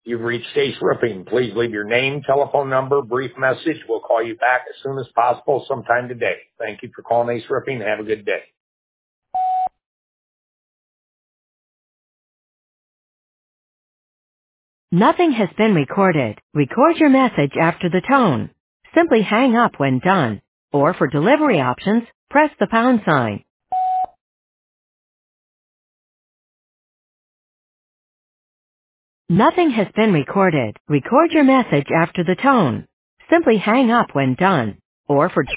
You've reached Ace Roofing. Please leave your name, telephone number, brief message. We'll call you back as soon as possible sometime today. Thank you for calling Ace Roofing. Have a good day. Nothing has been recorded. Record your message after the tone. Simply hang up when done. Or for delivery options, press the pound sign. Nothing has been recorded. Record your message after the tone. Simply hang up when done. Or for